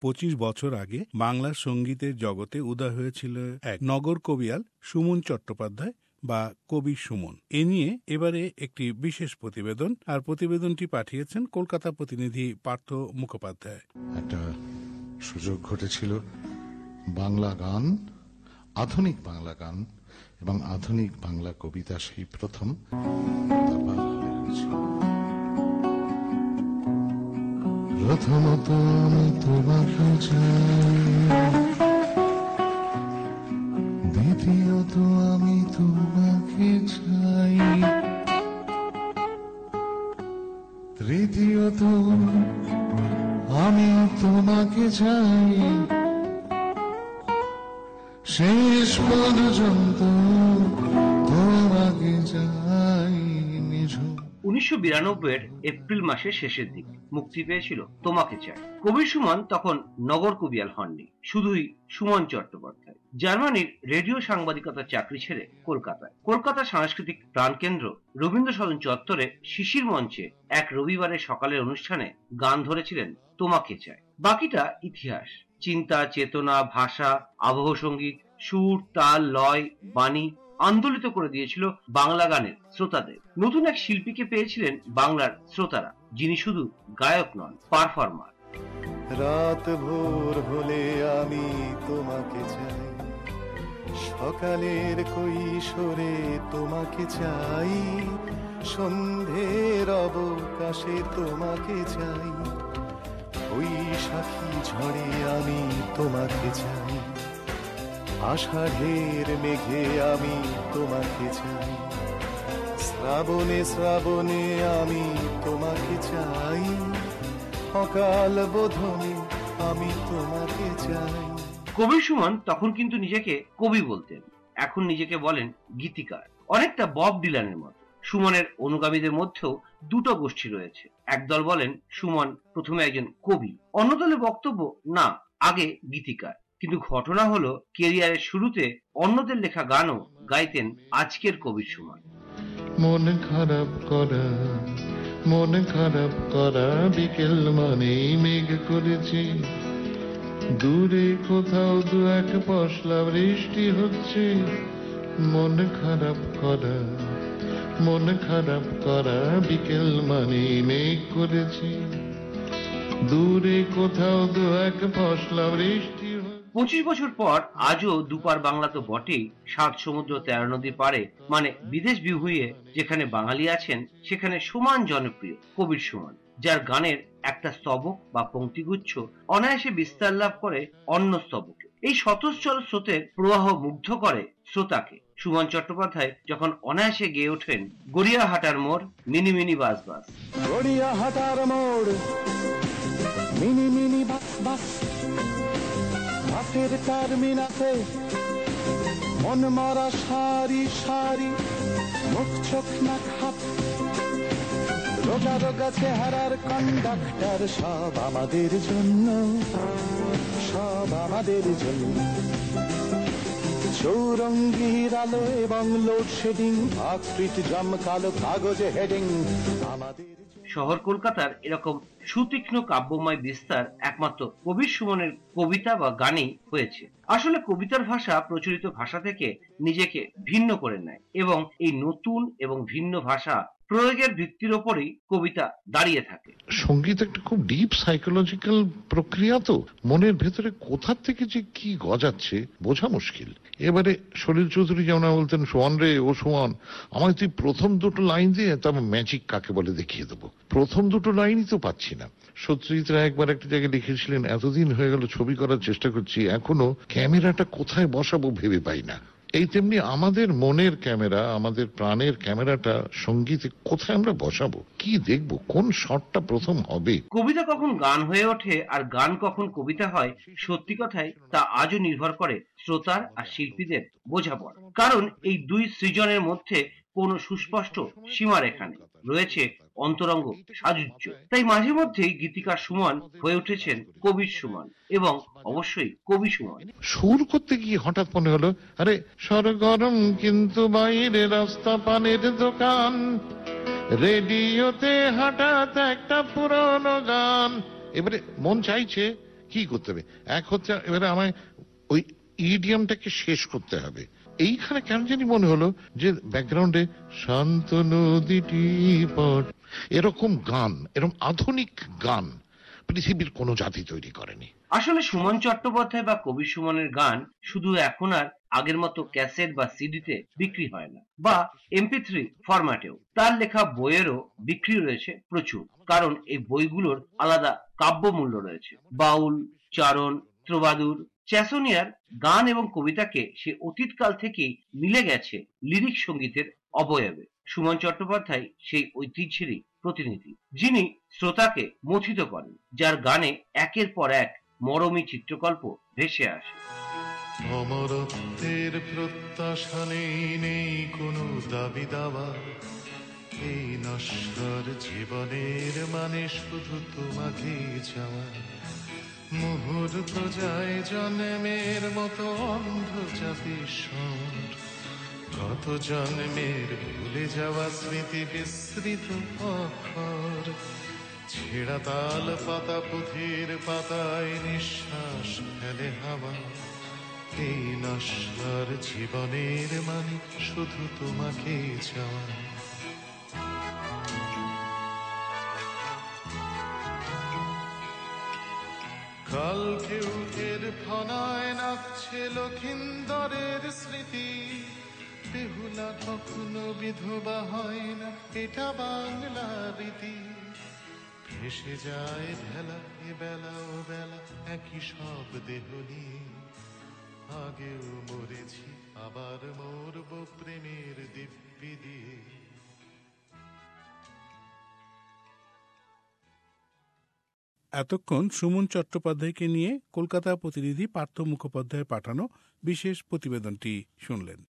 25 বছর আগে বাংলার সঙ্গীতের জগতে উদয় হয়েছিল এক নগর কবিয়াল সুমন চট্টোপাধ্যায় বা কবি সুমন। এ নিয়ে এবারে একটি বিশেষ প্রতিবেদন, আর প্রতিবেদনটি পাঠিয়েছেন কলকাতা প্রতিনিধি পার্থ মুখোপাধ্যায়। একটা সুযোগ ঘটেছিল বাংলা গান, আধুনিক বাংলা গান এবং আধুনিক বাংলা কবিতা সেই প্রথম প্রথমত আমি তোমাকে চাই, দ্বিতীয়ত আমি তোমাকে চাই, তৃতীয়ত আমি তোমাকে চাই, শেষ পর্যন্ত তোমাকে চাই। 1992 এপ্রিল মাসের শেষের দিকে মুক্তি পেয়েছিল তোমাকে চাই। কবি সুমন তখন নগর কবিয়াল হননি, শুধুই সুমন চট্টোপাধ্যায়। জার্মানির রেডিও সাংবাদিকতার চাকরি ছেড়ে কলকাতা সাংস্কৃতিক প্রাণকেন্দ্র রবীন্দ্র সদন চত্বরে শিশির মঞ্চে এক রবিবারের সকালের অনুষ্ঠানে গান ধরেছিলেন তোমাকে চাই। বাকিটা ইতিহাস। চিন্তা, চেতনা, ভাষা, আবহ সঙ্গীত, সুর, তাল, লয়, বাণী আন্দোলিত করে দিয়েছিল বাংলা গানের শ্রোতাদের। নতুন এক শিল্পীকে পেয়েছিলেন বাংলার শ্রোতারা, যিনি শুধু গায়ক নন, পারফর্মার। রাত ভোর হলে আমি তোমাকে চাই, সকালের কৈশোরে তোমাকে চাই, সন্ধ্যের অবকাশে তোমাকে চাই, বৈশাখী ঝড়ে আমি তোমাকে চাই, আষাঢ়ের মেঘে আমি তোমাকে চাই, শ্রাবণে শ্রাবণে আমি তোমাকে চাই, অকাল বোধনে আমি তোমাকে চাই। কবি সুমন তখন কিন্তু নিজেকে কবি বলতেন, এখন নিজেকে বলেন গীতিকার, অনেকটা বব ডিলানের মতো। সুমনের অনুগামীদের মধ্যেও দুটো গোষ্ঠী রয়েছে। একদল বলেন সুমন প্রথমে একজন কবি, অন্য দলের বক্তব্য না, আগে গীতিকার। কিন্তু ঘটনা হলো কেরিয়ারের শুরুতে অন্যদের লেখা গানও গাইতেন আজকের কবি সুমন। মন খারাপ করা, মন খারাপ করা, বিকেল মানেই মেঘ করেছি, দূরে কোথাও দু এক পশলা বৃষ্টি হচ্ছে। মন খারাপ করা, মন খারাপ করা, বিকেল মানেই মেঘ করেছি, দূরে কোথাও দু এক পশলা বৃষ্টি। 25 বছর পর আজও দুপার বাংলা তো বটেই, 7 সমুদ্র 13 নদী পারে, মানে বিদেশ বিভুঁইয়ে যেখানে বাঙালি আছেন সেখানে সমান জনপ্রিয় কবির সুমন, যার গানের একটা স্তবক বা পংক্তিগুচ্ছ অনায়াসে বিস্তার লাভ করে অন্য স্তবকে। এই স্বতঃস্ফূর্ত স্রোতের প্রবাহ মুগ্ধ করে শ্রোতাকে। সুমন চট্টোপাধ্যায় যখন অনায়াসে গেয়ে ওঠেন গড়িয়াহাটার মোড়, মিনি মিনি বাস বাস, গড়িয়াহাটার মোড়, মিনি মিনি বাস বাস, বাসের টার্মিনাসে মন মারা সারি সারি, মুখ চোখ নাক হাত, রোগা রোগা চেহারার কন্ডাক্টর, সব আমাদের জন্য, সব আমাদের জন্য। চৌরঙ্গির আলো এবং লোডশেডিং, স্ট্রিট জাম, কালো কাগজে হেডিং, আমাদের। শহর কলকাতার এরকম সুতীক্ষ্ণ কাব্যময় বিস্তার একমাত্র কবি সুমনের কবিতা বা গানেই হয়েছে। আসলে কবিতার ভাষা প্রচলিত ভাষা থেকে নিজেকে ভিন্ন করে নেয় এবং এই নতুন এবং ভিন্ন ভাষা প্রয়োগের ভিত্তির ওপরেই কবিতা দাঁড়িয়ে থাকে। সঙ্গীত একটা খুব ডিপ সাইকোলজিক্যাল প্রক্রিয়া, তো মনের ভেতরে কোথা থেকে যে কি গজাচ্ছে বোঝা মুশকিল। এবারে সলিল চৌধুরী যেমন বলতেন, সোয়ান রে ও সোয়ান, আমায় তুই প্রথম দুটো লাইন দিয়ে তবে ম্যাজিক কাকে বলে দেখিয়ে দেবো। প্রথম দুটো লাইনই তো পাচ্ছি না। সত্যজিৎ রায় একবার একটা জায়গায় লিখেছিলেন, এতদিন হয়ে গেল ছবি করার চেষ্টা করছি, এখনো ক্যামেরাটা কোথায় বসাবো ভেবে পাই না। এই তেমনি আমাদের মনের ক্যামেরা, আমাদের প্রাণের ক্যামেরাটা সঙ্গীতে কোথায় আমরা বসাবো, কি দেখবো, কোন শটটা প্রথম হবে। কবিতা কখন গান হয়ে ওঠে আর গান কখন কবিতা হয়, সত্যি কথাই তা আজও নির্ভর করে শ্রোতার আর শিল্পীদের বোঝাপড়া। কারণ এই দুই সৃজনের মধ্যে কোনো সুস্পষ্ট সীমারেখা নেই, রয়েছে অন্তরঙ্গ সাযুজ্য। তাই মাঝে মধ্যেই গীতিকার সুমন হয়ে উঠেছেন কবির সুমন এবং অবশ্যই কবি সুমন। সুর করতে গিয়ে হঠাৎ মনে হলো, আরে সরগরম কিন্তু বাইরে রাস্তা পানের দোকান, রেডিওতে হঠাৎ একটা পুরনো গান। এবারে মন চাইছে কি করতে হবে? এক হচ্ছে এবারে আমায় ওই ইডিয়ামটাকে শেষ করতে হবে। এইখানে কেন জানি মনে হলো যে ব্যাকগ্রাউন্ডে শান্ত নদীটি পট, এরকম গান, এরকম আধুনিক গান পৃথিবীর কোনো জাতি তৈরি করেনি। আসলে সুমন চট্টোপাধ্যায় বা কবি সুমনের গান শুধু এখন আর আগের মতো ক্যাসেট বা সিডিতে বিক্রি হয় না, বা MP3 ফরম্যাটেও। তার লেখা বইয়েরও বিক্রি রয়েছে প্রচুর, কারণ এই বইগুলোর আলাদা কাব্য মূল্য রয়েছে। বাউল, চারণ, ত্রোবাদুর, চ্যাসনিয়ার গান এবং কবিতাকে সে অতীতকাল থেকেই মিলে গেছে লিরিক সঙ্গীতের অবয়বে। সুমন চট্টোপাধ্যায় সেই ঐতিহ্যেরই প্রতিনিধি, যিনি শ্রোতাকে মথিত করেন, যার গানে একের পর এক মরমী চিত্রকল্প ভেসে আসে। অমরত্বের প্রত্যাশা নেই, নেই কোনো দাবি দাওয়া, এই নশ্বর জীবনের মানে শুধু তোমাকে চাওয়া। মুহূর্ত যায় জন্মের মতো অন্ধ চাপি স্বর, কত জন্মের ভুলে যাওয়া স্মৃতি বিস্মৃত অক্ষর। ছেঁড়া তাল পাতা পুঁথির পাতায় নিঃশ্বাস ফেলে হাওয়া, এই নশ্বর জীবনের মানে শুধু তোমাকে চাওয়া। কালকে উঠের ফনায় নাচছে লক্ষিন্দরের স্মৃতি, বেহুলা কখনো বিধবা হয় না, এটা বাংলা রীতি। ভেসে যায় ভেলা এ বেলা ও বেলা, একই সব দেহ নিয়ে, আগেও মরেছি আবার মরব প্রেমের দিব্যি দিয়ে। এতক্ষণ সুমন চট্টোপাধ্যায়কে নিয়ে কলকাতা প্রতিনিধি পার্থ মুখোপাধ্যায় পাঠানো বিশেষ প্রতিবেদনটি শুনলেন।